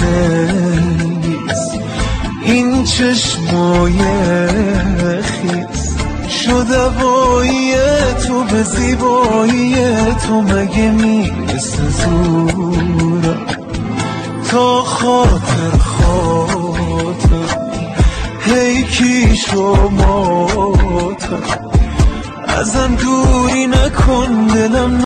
خیز، این چشمای خیز شد هوایی تو به زیبایی تو، مگه میرسه زورا تا خاطر هی کی شما ازم دوری نکن دلم